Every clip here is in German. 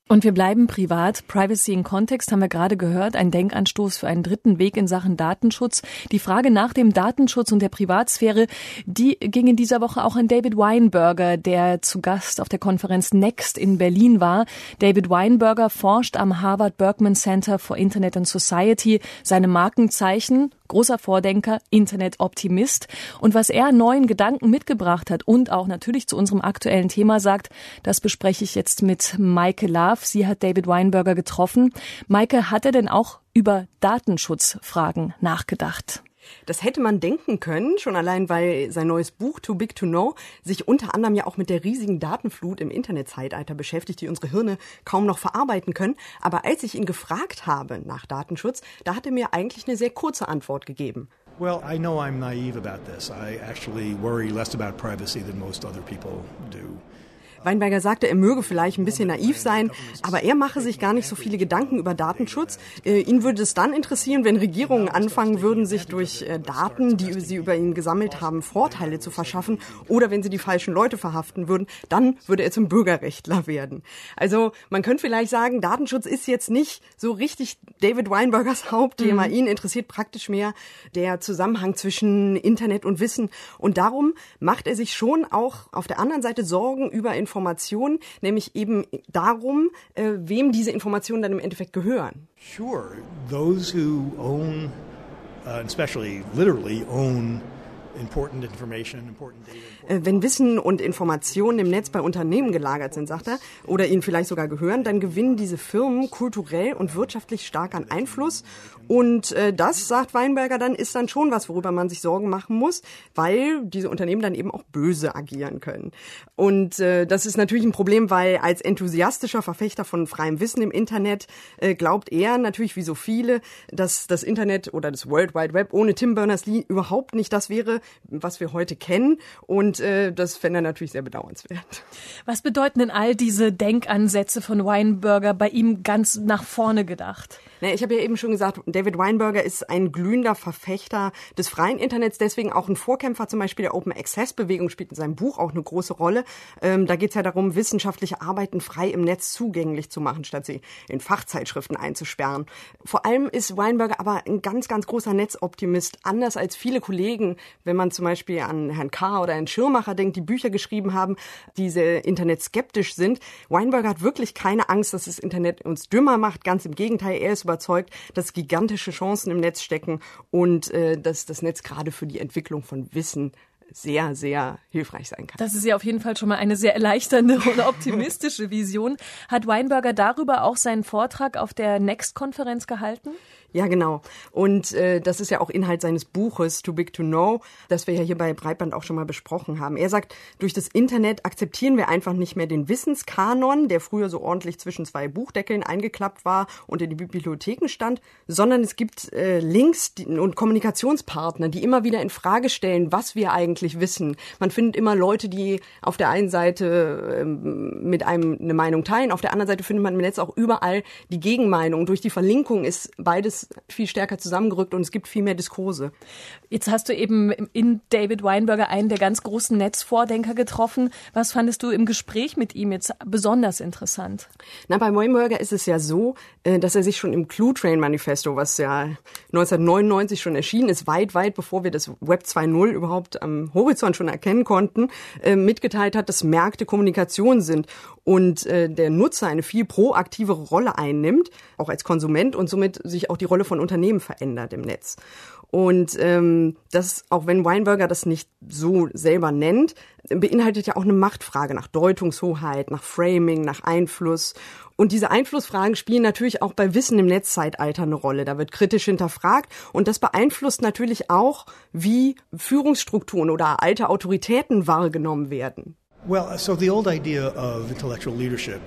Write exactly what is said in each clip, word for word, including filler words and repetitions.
Und wir bleiben privat. Privacy in Kontext haben wir gerade gehört. Ein Denkanstoß für einen dritten Weg in Sachen Datenschutz. Die Frage nach dem Datenschutz und der Privatsphäre, die ging in dieser Woche auch an David Weinberger, der zu Gast auf der Konferenz Next in Berlin war. David Weinberger forscht am Harvard Berkman Center for Internet and Society. Seine Markenzeichen: großer Vordenker, Internet-Optimist. Und was er an neuen Gedanken mitgebracht hat und auch natürlich zu unserem aktuellen Thema sagt, das bespreche ich jetzt mit Maike Love. Sie hat David Weinberger getroffen. Maike, hat er denn auch über Datenschutzfragen nachgedacht? Das hätte man denken können, schon allein, weil sein neues Buch Too Big to Know sich unter anderem ja auch mit der riesigen Datenflut im Internetzeitalter beschäftigt, die unsere Hirne kaum noch verarbeiten können. Aber als ich ihn gefragt habe nach Datenschutz, da hat er mir eigentlich eine sehr kurze Antwort gegeben. Well, I know I'm naive about this. I actually worry less about privacy than most other people do. Weinberger sagte, er möge vielleicht ein bisschen naiv sein, aber er mache sich gar nicht so viele Gedanken über Datenschutz. Äh, ihn würde es dann interessieren, wenn Regierungen anfangen würden, sich durch äh, Daten, die sie über ihn gesammelt haben, Vorteile zu verschaffen, oder wenn sie die falschen Leute verhaften würden, dann würde er zum Bürgerrechtler werden. Also man könnte vielleicht sagen, Datenschutz ist jetzt nicht so richtig David Weinbergers Hauptthema. Mhm. Ihn interessiert praktisch mehr der Zusammenhang zwischen Internet und Wissen. Und darum macht er sich schon auch auf der anderen Seite Sorgen über Informationen. Informationen, nämlich eben darum, äh, wem diese Informationen dann im Endeffekt gehören. Sure, those who own, uh, especially literally own important information, important data. Wenn Wissen und Informationen im Netz bei Unternehmen gelagert sind, sagt er, oder ihnen vielleicht sogar gehören, dann gewinnen diese Firmen kulturell und wirtschaftlich stark an Einfluss. Und äh, das, sagt Weinberger, dann ist dann schon was, worüber man sich Sorgen machen muss, weil diese Unternehmen dann eben auch böse agieren können. Und äh, das ist natürlich ein Problem, weil als enthusiastischer Verfechter von freiem Wissen im Internet äh, glaubt er natürlich, wie so viele, dass das Internet oder das World Wide Web ohne Tim Berners-Lee überhaupt nicht das wäre, was wir heute kennen. Und äh, das fände er natürlich sehr bedauernswert. Was bedeuten denn all diese Denkansätze von Weinberger bei ihm ganz nach vorne gedacht? Na, ich habe ja eben schon gesagt, David Weinberger ist ein glühender Verfechter des freien Internets, deswegen auch ein Vorkämpfer zum Beispiel der Open-Access-Bewegung, spielt in seinem Buch auch eine große Rolle. Ähm, da geht es ja darum, wissenschaftliche Arbeiten frei im Netz zugänglich zu machen, statt sie in Fachzeitschriften einzusperren. Vor allem ist Weinberger aber ein ganz, ganz großer Netzoptimist, anders als viele Kollegen, wenn man zum Beispiel an Herrn Carr oder Herrn Schirmacher denkt, die Bücher geschrieben haben, die sehr internetskeptisch sind. Weinberger hat wirklich keine Angst, dass das Internet uns dümmer macht, ganz im Gegenteil, er ist überzeugt, dass gigantische Chancen im Netz stecken und äh, dass das Netz gerade für die Entwicklung von Wissen sehr, sehr hilfreich sein kann. Das ist ja auf jeden Fall schon mal eine sehr erleichternde und optimistische Vision. Hat Weinberger darüber auch seinen Vortrag auf der Next-Konferenz gehalten? Ja, genau. Und äh, das ist ja auch Inhalt seines Buches Too Big to Know, das wir ja hier bei Breitband auch schon mal besprochen haben. Er sagt, durch das Internet akzeptieren wir einfach nicht mehr den Wissenskanon, der früher so ordentlich zwischen zwei Buchdeckeln eingeklappt war und in die Bibliotheken stand, sondern es gibt äh, Links und Kommunikationspartner, die immer wieder in Frage stellen, was wir eigentlich wissen. Man findet immer Leute, die auf der einen Seite äh, mit einem eine Meinung teilen, auf der anderen Seite findet man im Netz auch überall die Gegenmeinung. Durch die Verlinkung ist beides viel stärker zusammengerückt und es gibt viel mehr Diskurse. Jetzt hast du eben in David Weinberger einen der ganz großen Netzvordenker getroffen. Was fandest du im Gespräch mit ihm jetzt besonders interessant? Na, bei Weinberger ist es ja so, dass er sich schon im Clue-Train-Manifesto, was ja neunzehnhundertneunundneunzig schon erschienen ist, weit, weit bevor wir das Web zwei Punkt null überhaupt am Horizont schon erkennen konnten, mitgeteilt hat, dass Märkte Kommunikation sind und der Nutzer eine viel proaktivere Rolle einnimmt, auch als Konsument, und somit sich auch die Rolle von Unternehmen verändert im Netz. Und ähm, das, auch wenn Weinberger das nicht so selber nennt, beinhaltet ja auch eine Machtfrage nach Deutungshoheit, nach Framing, nach Einfluss. Und diese Einflussfragen spielen natürlich auch bei Wissen im Netzzeitalter eine Rolle. Da wird kritisch hinterfragt und das beeinflusst natürlich auch, wie Führungsstrukturen oder alte Autoritäten wahrgenommen werden. Well, so the old idea of intellectual leadership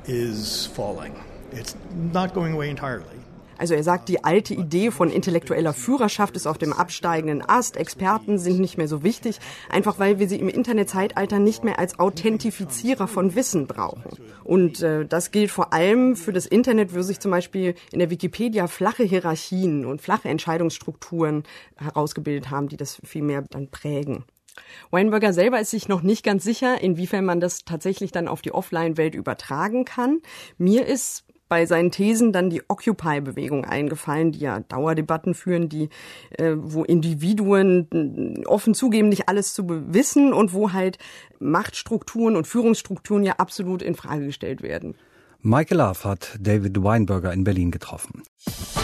is falling. It's not going away entirely. Also er sagt, die alte Idee von intellektueller Führerschaft ist auf dem absteigenden Ast. Experten sind nicht mehr so wichtig, einfach weil wir sie im Internetzeitalter nicht mehr als Authentifizierer von Wissen brauchen. Und äh, das gilt vor allem für das Internet, wo sich zum Beispiel in der Wikipedia flache Hierarchien und flache Entscheidungsstrukturen herausgebildet haben, die das viel mehr dann prägen. Weinberger selber ist sich noch nicht ganz sicher, inwiefern man das tatsächlich dann auf die Offline-Welt übertragen kann. Mir ist bei seinen Thesen dann die Occupy-Bewegung eingefallen, die ja Dauerdebatten führen, die äh, wo Individuen offen zugeben, nicht alles zu wissen und wo halt Machtstrukturen und Führungsstrukturen ja absolut in Frage gestellt werden. Michael Laff hat David Weinberger in Berlin getroffen.